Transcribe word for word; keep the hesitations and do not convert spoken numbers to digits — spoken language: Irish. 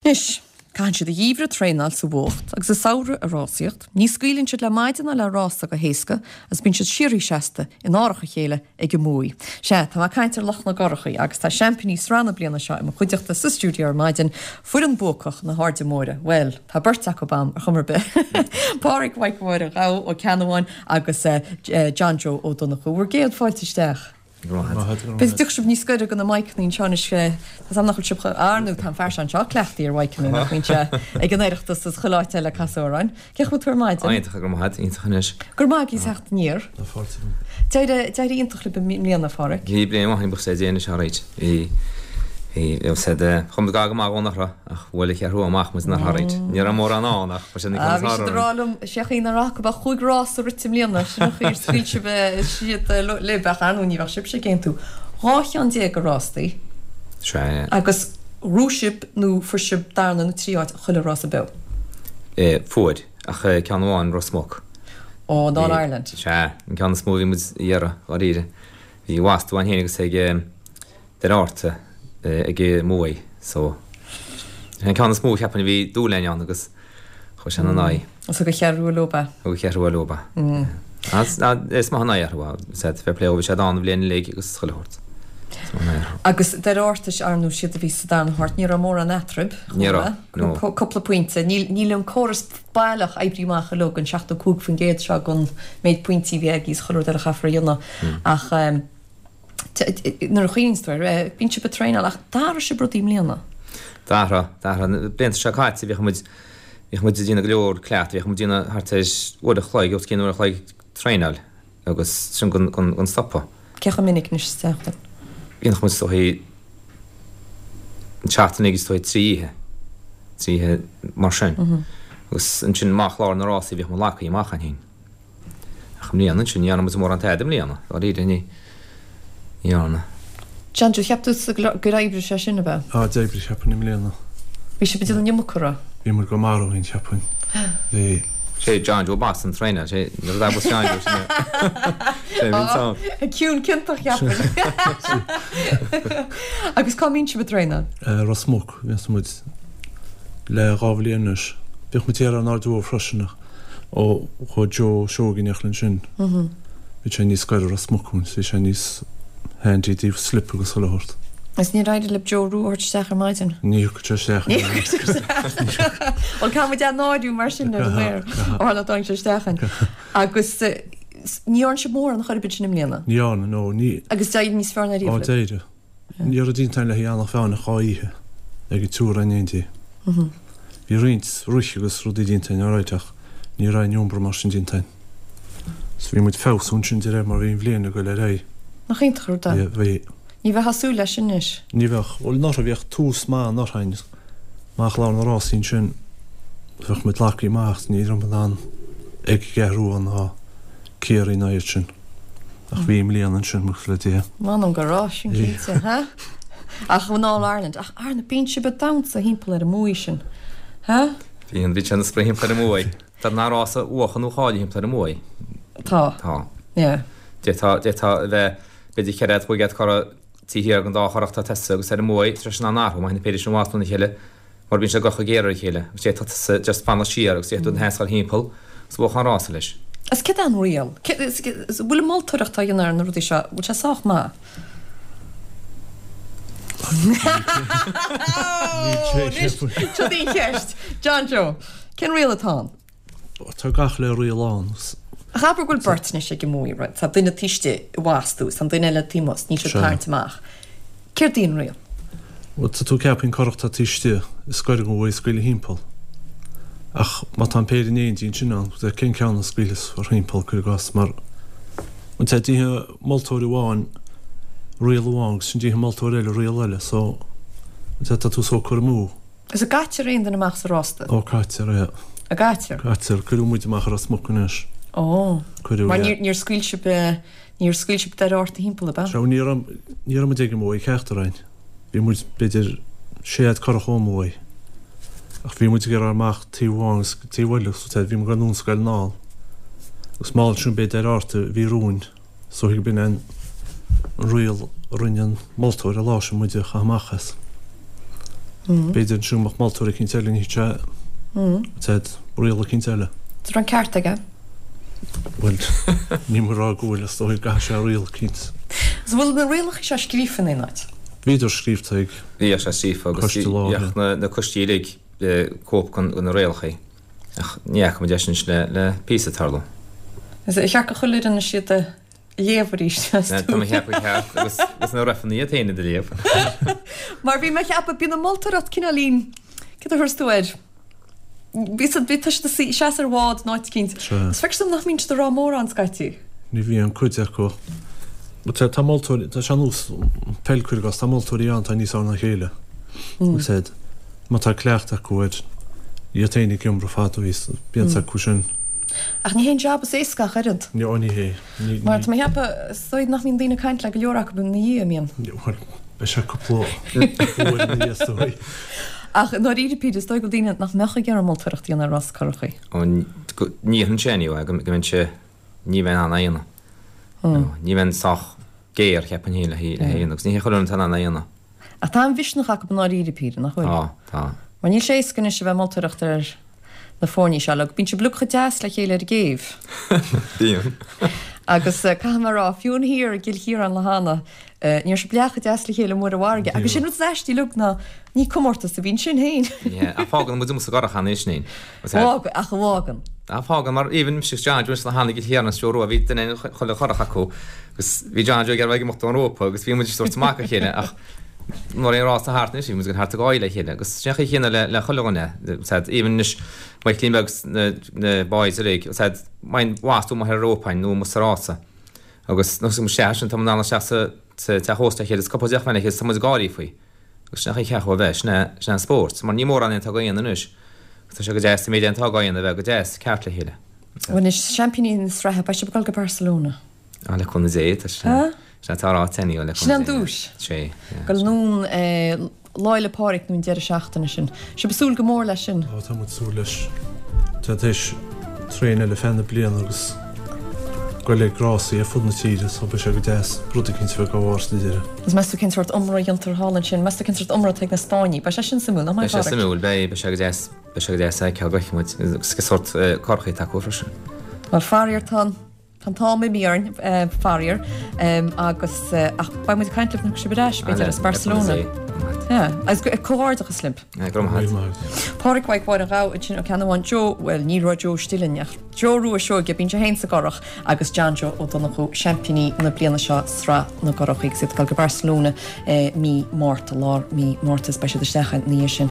Nis, can si de híomhre tréinál sa bhócht agus sa saoire a rásaíocht, ní scaoilann siad le maidideanna le rása go héasca as bíonn siad siirí seasta in áracha chéile ag go múi. Se, tá má caiintear lech na garachaí agus tá seampaní srána bliana seo im chuideachta sa stúdio ar maidin fuair an bócach na háde móra. Well, tá Bert Obam ar chumar be. Páric Waicmóra a gá ó Ceanháin agus John Joe ó Donachú. Bhuair géad fáilteisteach. Bes dich sib ní scoide go na maicnín seánna sé am nach sib arnú tá fersan seo cleachtaí ar waicní nach míse ag an éireachtas is choláite le casóráin. Ceach tú maid? Aintach go maid intchanis. Gur mág í secht níor. Teide teide intach le mlíana fáric. Hí bliana hain bus sé déana se réit. I I sé de chum gaga má gonachra ach bhfuil ich arú amach mas na harid. Ní am mór an ánach pas sin Ah, bhí rálum seachí na rach ba chuig rás a ritim líana sin chuir scríte be siad lebach an uní bhar sib sé cén tú. Ráith an dé go rástaí. Se. Agus rúsib nó fursib darna nó tríáid chuile rás a be. Eh fuad ach ceanháin Rosmok. Ó dá Ireland. Se, an cean smóí mu dhéara á ríide. Bhí wasú an héanagus ag der áte ag mói, so an cean smó ceapan bhí dúlain agus chu se an ná. Os go chearú loba. Ó chearú loba. Is má naarú sé fé plé ó sé dána bblion le agus choirt. Agus der áirtas arnú siad a bhí sa dána hart ní mór an netrib. Coppla puinte, níl an choras bailach eibríach a logan seachta cúg fan géad se gon méid puintí bhégís choir ar a chafra dionna ach nar a chuinstúir, bín si betréinál ach dára se brodí mlíana. Dára, dára, blint se caiiti bhí chumid bhí chumid dína leor cleat, bhí chumid dína hartéis uair a chláig, gus cín uair a chláig tréinál agus sin gon stoppa. Cecha minic nis steachta? Bhíon chumid stohí chatan agus stohí tríthe, tríthe mar sin. Agus an sin mach lár na rásaí bhí chumid lacaí mach an hín. Ach mlíana, sin níana mu mór an taide mlíana, á ríide ní. Iarna. John, du cheaptú go raibhre sé sinna be? Á, déibri cheapan im léana. Bhí sé bedil an nimmucra? Bhí mar go marú hín cheapan. Bhí... sé John Joe Bass an tréine, sé nar a bus John Joe sinna. Sé bhín sam. A ciún cintach cheapan. Agus cá mín si betréine? Rosmok, bhí samúid le rábhlíanais. Bhích mu tíar an ardú frosinach ó chu Joe seógin eachlinn sin. Bhí sé níos scoir Rosmokún, bhí sé níos handy díh slip agus choirt. Is ní ráidir le Joe Rúhart steach ar maidin? Ní go te steach. Ní go te steach. Wel, can we dead náidú mar sin ar mér? Ó hala dáin se steachan. Agus ní orn se mór an choirbid sin im léana? Ní ána, nó, ní. Agus deid níos fearna ríomh? Á, deide. Ní ar a díntain le hí annach feanna cháíthe ag i túr an éintí. Bhí rint ruich agus rudí díntain áráiteach ní rain jómbra mar sin díntain. So bhí muid fés hún sin dire mar bhíon bbliana go le ré. Nach inta chuir da? Bhí. Ní bheith hasú leis sin is? Ní bheith, bhil nar a bheith tús má nar hain máach lá na rásín sin bheith mit lacaí mácht ní ram an ag gehrú an á céirí náid sin. Ach bhí mlíanaan sin mu le dé. Man an gorá sin cíte, ha? Ach bhán á Ireland, ach arna bín si be damsa hímpla ar a múi sin. Ha? Bhí an bhí sin spre hímpla ar a múi. Tá ná rása uachan ú cháil hímpla ar a múi. Tá. Tá. Yeah. Détá détá bheith beidir cead bhil gead chora tíhíar an dá choachta testa agus ar a múi tre sin an náthú, maithna péidir sin bhána chéile mar bín se gocha géar chéile. Gus té tá just panna síar agus éú an heascail hímpel s bhchan rása leis. As ce an rial? Bhfuil máiltúireachta dionar na rudí seo, bhil se sách má? Tá dí cheist. John Joe, cén rial atá? Tá gach le rialán. Chabar gúil bertna sé go múi, right? Tá duine tíiste bhástú, san duine le tímos, ní se páirtamach. Céir dín rial? Tá tú ceapin corachta tíiste, is scoir go bhfuil scoile hímpel. Ach, má tá péidir néon dín sin an, de cén ceanna scoilas ar hímpel chuir gas, mar an te díthe moltóir bháin rial bháin, sin díthe moltóir eile rial eile, so te tá tú só chuir mú. Is a gaitir aon den amach sa rásta? Ó, gaitir, ja. A gaitir? Gaitir, chuirú muid amach ar a smocúnis. Ó, mar níor scuilsib níor scuilsib dar áirta hímpel a ba? Seo níor am a dig mó i ceachtaráin. Bhí muid beidir séad corach ó mói. Ach bhí muid gur armach tíháin tíhhailach so te bhí mar ganún scail náil. Gus máil sin beid ar áirta bhí rún, so hi bin an rial rinnean moltóir a láis muide chamachas. Beidir siúmach maltóra cinn teile ní te réala cinn teile. Tá an ceart aige? Well, ní marrá gúil as dói ga sé réal cinnt. Is bhfuil na réalach se scrífan é náid? Beidir scríbtaigh Í sé sífa agus na costíigh cóp chun na réalchaí. Ach níach mu deis le le písa tarla. Is é chear go chulir an siad a léomharíist. Gus na rafaní a taine de léomh. Mar bhí me cheappa bína moltarrat cinna lín cid a thustúid. Bís a bit de sí sé ar bhád náid cinint. Is feicsom nach mín de rá mór an scaití. Ní bhí an chuideach go. Tá tá moltóir tá se nús pellcuirgas tá moltóirí an tá níos na chéile. sé má tá cleachta cuaid í taine gimbra fáú vís bíon sa cúsin. Ach ní hén job is éca chuid. Ní oní hé. Mar mé heappa stoid nach mín dína caiint le go leorach bu na dhé mion. Be se copló. Ach nó rípí is dó go dtíine nach mecha gar moltarachtaí an ras chochaí. Ní an séniu go minn se ní bhe an aana. Ní bhain soch géir cheapan hí le hí le héanagus ní chuún tan an aana. A tá an bhisnach go ná rípí nach chuil. Tá. Mar ní sé gan se bheith moltarachtar na fórní se le bín se blucha deas le chéile a géh. Díon. Agus camarrá fiún hir gil hir an le hána níor se blecha deas le chéile mór bhharge. agus sin leistí lu na ní commórtas a bhín sin héin. A fágan mu mu garchan is nín. A bhágan. A fágan mar even si John le hána gil hir na stúrú a ví den cholle chorachaú, gus hí John gar bheith mo an Europa, agus bhí mu stort má chéine ach mar rá a hartne sí mu an hart gáile chéine, agus sé chéine le le choganne even is mai Kleenbergs na báisig mein wasú mar Europáin nó musrása. agus nó sem sé tam ná se te hósta chéad capach mena ché sam gáí faoi. gus nach cheach bheits ne se sport, mar ní mór an tá gaon is. Tá se go dé mé an tágáin a bheith go dé ceart le héile. Bhain is championín strathe ba se beáil go Barcelona. A le chun é se tárá teí le sin an dúis sé. Go nún láile páric nún dear seachtainna sin. Se besúl go mór lei sin. Á tá sú leis. Tá éis tréine le fena blian agus go le grásí a fudna tíide so be se go dés brúta cinint bheith go bhhars líidir. Is meú cinn sort omra antar hálan sin, meú cinn sort omra teag na Spáinní, ba se sin samú na Be se samúil be be se go dés be se go dés ce gaichmuid go sort corchaí takeú sin. Mar farir tá Tá tá mé míarn farir agus ach ba mu caiintlih na sibeéis beidir as Barcelona. Agus go cóhardachas limp. Páric bhaid bháid a rá sin ó ceanháin Jo bhfuil ní rá Jo stillineach. Joú a seo ge bín se héin sa gorach agus Janjo ó donna chu championí na bliana seo srá na gorach ag si gal go Barcelona mí mórta lár mí mórtas be se de stechan níos sin.